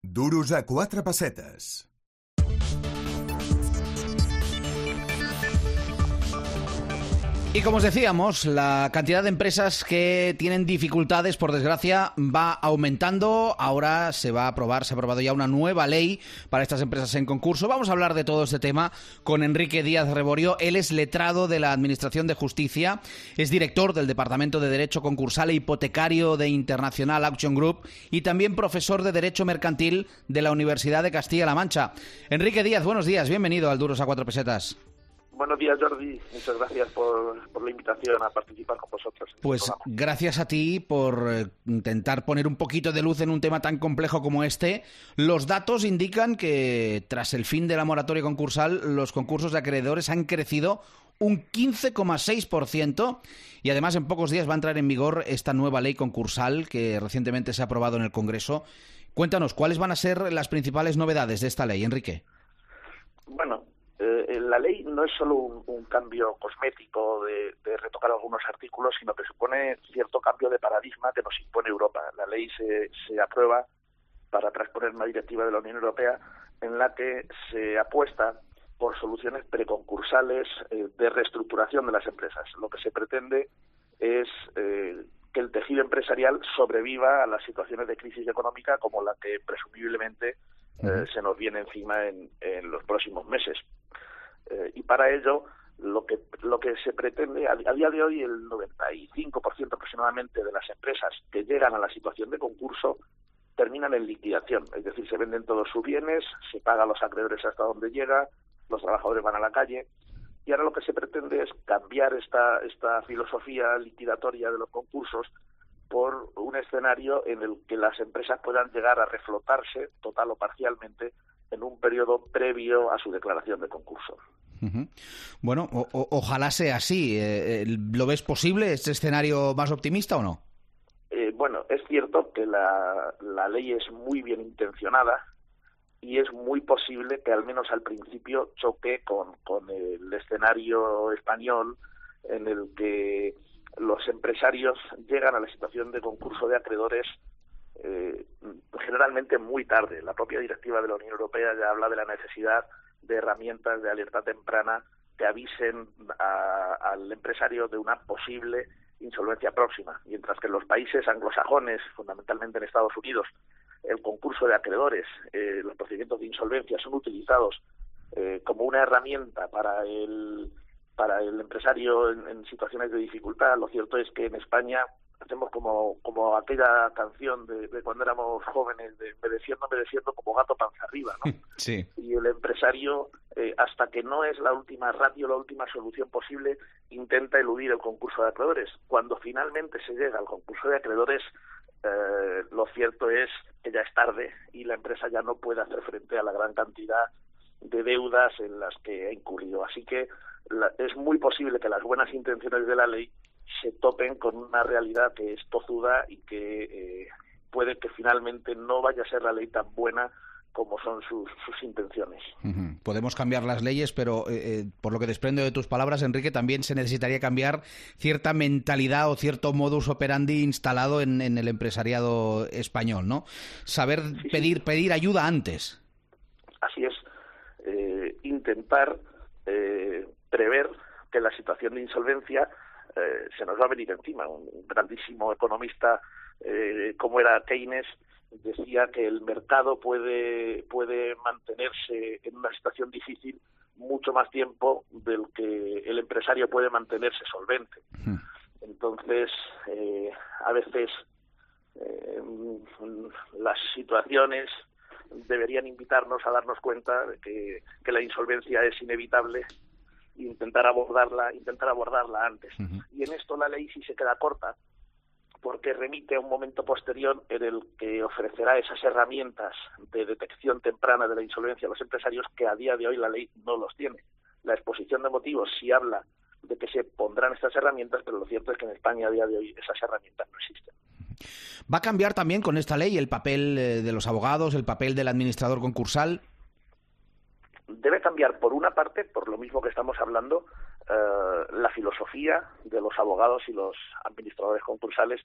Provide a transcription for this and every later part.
Duros a 4 pessetes. Y como os decíamos, la cantidad de empresas que tienen dificultades, por desgracia, va aumentando. Ahora se ha aprobado ya una nueva ley para estas empresas en concurso. Vamos a hablar de todo este tema con Enrique Díaz Reborio. Él es letrado de la Administración de Justicia, es director del Departamento de Derecho Concursal e Hipotecario de International Auction Group y también profesor de Derecho Mercantil de la Universidad de Castilla-La Mancha. Enrique Díaz, buenos días, bienvenido al Duros a 4 pesetas. Buenos días, Jordi. Muchas gracias por la invitación a participar con vosotros. Pues gracias a ti por intentar poner un poquito de luz en un tema tan complejo como este. Los datos indican que tras el fin de la moratoria concursal, los concursos de acreedores han crecido un 15,6% y además en pocos días va a entrar en vigor esta nueva ley concursal que recientemente se ha aprobado en el Congreso. Cuéntanos, ¿cuáles van a ser las principales novedades de esta ley, Enrique? Bueno, la ley no es solo un cambio cosmético de retocar algunos artículos, sino que supone cierto cambio de paradigma que nos impone Europa. La ley se aprueba para transponer una directiva de la Unión Europea en la que se apuesta por soluciones preconcursales de reestructuración de las empresas. Lo que se pretende es que el tejido empresarial sobreviva a las situaciones de crisis económica como la que presumiblemente se nos viene encima en los próximos meses. Y para ello, lo que se pretende, a día de hoy, el 95% aproximadamente de las empresas que llegan a la situación de concurso terminan en liquidación, es decir, se venden todos sus bienes, se paga a los acreedores hasta donde llega, los trabajadores van a la calle, y ahora lo que se pretende es cambiar esta filosofía liquidatoria de los concursos por un escenario en el que las empresas puedan llegar a reflotarse, total o parcialmente, en un periodo previo a su declaración de concurso. Uh-huh. Bueno, ojalá sea así. ¿Lo ves posible, este escenario más optimista o no? Bueno, es cierto que la ley es muy bien intencionada y es muy posible que al menos al principio choque con el escenario español en el que los empresarios llegan a la situación de concurso de acreedores generalmente muy tarde. La propia directiva de la Unión Europea ya habla de la necesidad de herramientas de alerta temprana que avisen al empresario de una posible insolvencia próxima, mientras que en los países anglosajones, fundamentalmente en Estados Unidos, el concurso de acreedores, los procedimientos de insolvencia son utilizados como una herramienta para el empresario en situaciones de dificultad. Lo cierto es que en España hacemos como aquella canción de cuando éramos jóvenes, de obedeciendo como gato panza arriba, ¿no? Sí. Y el empresario, hasta que no es la última ratio, la última solución posible, intenta eludir el concurso de acreedores. Cuando finalmente se llega al concurso de acreedores, lo cierto es que ya es tarde y la empresa ya no puede hacer frente a la gran cantidad de deudas en las que ha incurrido. Así que es muy posible que las buenas intenciones de la ley se topen con una realidad que es tozuda y que puede que finalmente no vaya a ser la ley tan buena como son sus intenciones. Uh-huh. Podemos cambiar las leyes, pero por lo que desprendo de tus palabras, Enrique, también se necesitaría cambiar cierta mentalidad o cierto modus operandi instalado en el empresariado español, ¿no? Saber pedir ayuda antes. Así es. Intentar prever que la situación de insolvencia se nos va a venir encima. Un grandísimo economista como era Keynes decía que el mercado puede mantenerse en una situación difícil mucho más tiempo del que el empresario puede mantenerse solvente. Entonces, a veces las situaciones deberían invitarnos a darnos cuenta de que la insolvencia es inevitable e intentar abordarla antes. Uh-huh. Y en esto la ley sí se queda corta, porque remite a un momento posterior en el que ofrecerá esas herramientas de detección temprana de la insolvencia a los empresarios que a día de hoy la ley no los tiene. La exposición de motivos sí habla de que se pondrán estas herramientas, pero lo cierto es que en España a día de hoy esas herramientas no existen. ¿Va a cambiar también con esta ley el papel de los abogados, el papel del administrador concursal? Debe cambiar, por una parte, por lo mismo que estamos hablando, la filosofía de los abogados y los administradores concursales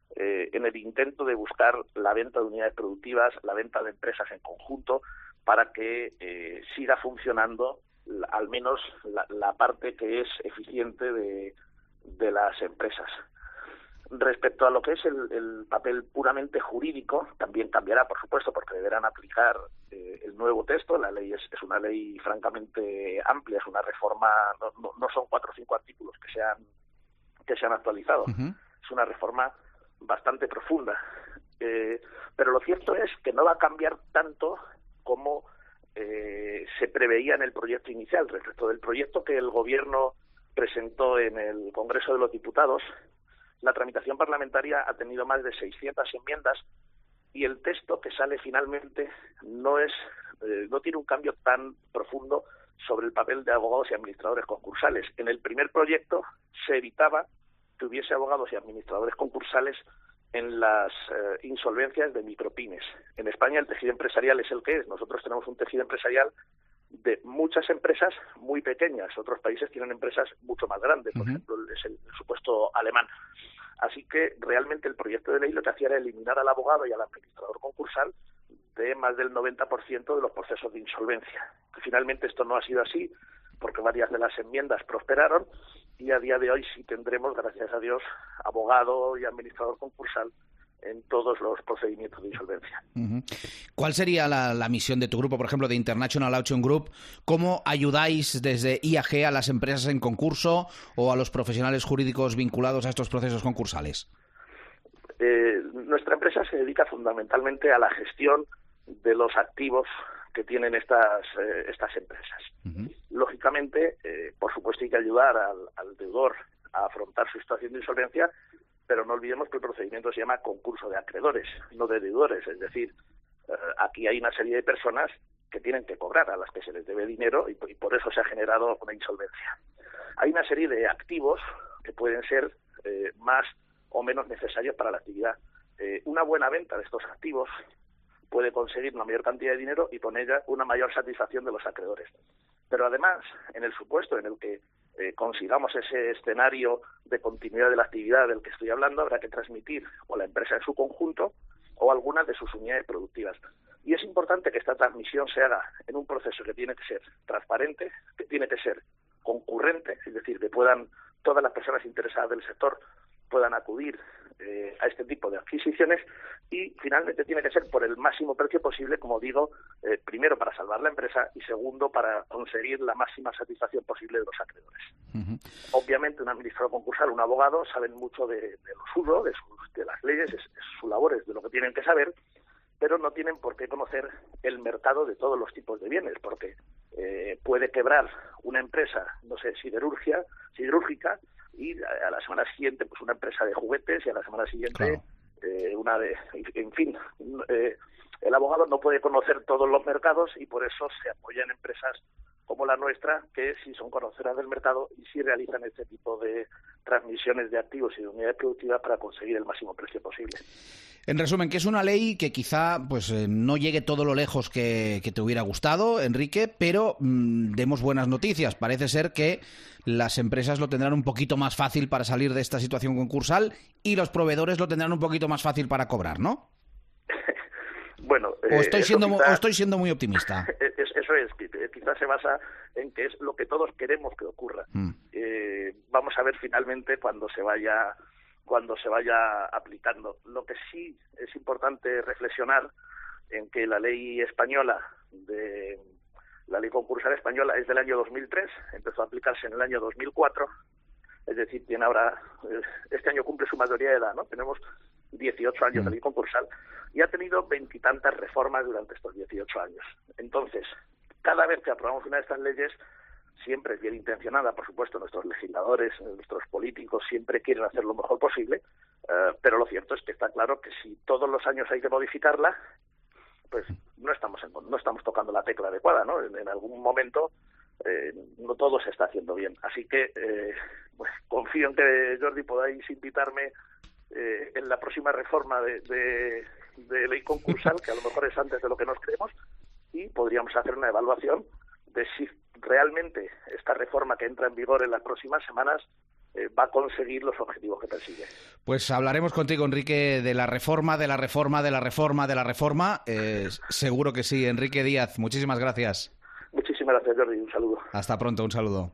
en el intento de buscar la venta de unidades productivas, la venta de empresas en conjunto, para que siga funcionando al menos la parte que es eficiente de las empresas. Respecto a lo que es el papel puramente jurídico, también cambiará, por supuesto, porque deberán aplicar el nuevo texto. La ley es una ley francamente amplia, es una reforma, no son 4 o 5 artículos que se han actualizado. Uh-huh. Es una reforma bastante profunda. Pero lo cierto es que no va a cambiar tanto como se preveía en el proyecto inicial. Respecto del proyecto que el Gobierno presentó en el Congreso de los Diputados, la tramitación parlamentaria ha tenido más de 600 enmiendas y el texto que sale finalmente no tiene un cambio tan profundo sobre el papel de abogados y administradores concursales. En el primer proyecto se evitaba que hubiese abogados y administradores concursales en las insolvencias de micropymes. En España el tejido empresarial es el que es. Nosotros tenemos un tejido empresarial de muchas empresas muy pequeñas. Otros países tienen empresas mucho más grandes, por ejemplo, es el supuesto alemán. Así que realmente el proyecto de ley lo que hacía era eliminar al abogado y al administrador concursal de más del 90% de los procesos de insolvencia. Finalmente esto no ha sido así, porque varias de las enmiendas prosperaron y a día de hoy sí tendremos, gracias a Dios, abogado y administrador concursal en todos los procedimientos de insolvencia. Uh-huh. ¿Cuál sería la misión de tu grupo, por ejemplo, de International Auction Group? ¿Cómo ayudáis desde IAG a las empresas en concurso o a los profesionales jurídicos vinculados a estos procesos concursales? Nuestra empresa se dedica fundamentalmente a la gestión de los activos que tienen estas empresas. Uh-huh. Lógicamente, por supuesto, hay que ayudar al deudor a afrontar su situación de insolvencia, pero no olvidemos que el procedimiento se llama concurso de acreedores, no de deudores. Es decir, aquí hay una serie de personas que tienen que cobrar, a las que se les debe dinero y por eso se ha generado una insolvencia. Hay una serie de activos que pueden ser más o menos necesarios para la actividad. Una buena venta de estos activos puede conseguir una mayor cantidad de dinero y con ella una mayor satisfacción de los acreedores. Pero además, en el supuesto en el que consigamos ese escenario de continuidad de la actividad del que estoy hablando, habrá que transmitir o la empresa en su conjunto o algunas de sus unidades productivas. Y es importante que esta transmisión se haga en un proceso que tiene que ser transparente, que tiene que ser concurrente, es decir, que todas las personas interesadas del sector puedan acudir a este tipo de adquisiciones y finalmente tiene que ser por el máximo precio posible, como digo, primero para salvar la empresa y segundo para conseguir la máxima satisfacción posible de los acreedores. Uh-huh. Obviamente un administrador concursal, un abogado, saben mucho de lo suyo, de las leyes, es su labor, es de lo que tienen que saber, pero no tienen por qué conocer el mercado de todos los tipos de bienes, porque puede quebrar una empresa, no sé, siderúrgica, y a la semana siguiente pues una empresa de juguetes y a la semana siguiente una de... En fin, el abogado no puede conocer todos los mercados y por eso se apoya en empresas como la nuestra, que sí son conocedoras del mercado y sí realizan este tipo de transmisiones de activos y de unidades productivas para conseguir el máximo precio posible. En resumen, que es una ley que quizá no llegue todo lo lejos que te hubiera gustado, Enrique, pero demos buenas noticias. Parece ser que las empresas lo tendrán un poquito más fácil para salir de esta situación concursal y los proveedores lo tendrán un poquito más fácil para cobrar, ¿no? Bueno, ¿O estoy siendo muy optimista? Eso es, quizás se basa en que es lo que todos queremos que ocurra. Vamos a ver finalmente cuando se vaya aplicando. Lo que sí es importante reflexionar en que la ley española, la ley concursal española es del año 2003, empezó a aplicarse en el año 2004, es decir, tiene ahora, este año cumple su mayoría de edad, ¿no? Tenemos 18 años de ley concursal y ha tenido 20 y tantas reformas durante estos 18 años. Entonces, cada vez que aprobamos una de estas leyes, siempre es bien intencionada, por supuesto, nuestros legisladores, nuestros políticos siempre quieren hacer lo mejor posible, pero lo cierto es que está claro que si todos los años hay que modificarla, pues no estamos tocando la tecla adecuada, ¿no? En algún momento no todo se está haciendo bien. Así que pues, confío en que, Jordi, podáis invitarme en la próxima reforma de ley concursal, que a lo mejor es antes de lo que nos creemos, y podríamos hacer una evaluación de si realmente esta reforma que entra en vigor en las próximas semanas va a conseguir los objetivos que persigue. Pues hablaremos contigo, Enrique, de la reforma, de la reforma, de la reforma, de la reforma. Seguro que sí. Enrique Díaz, muchísimas gracias. Muchísimas gracias, Jordi. Un saludo. Hasta pronto, un saludo.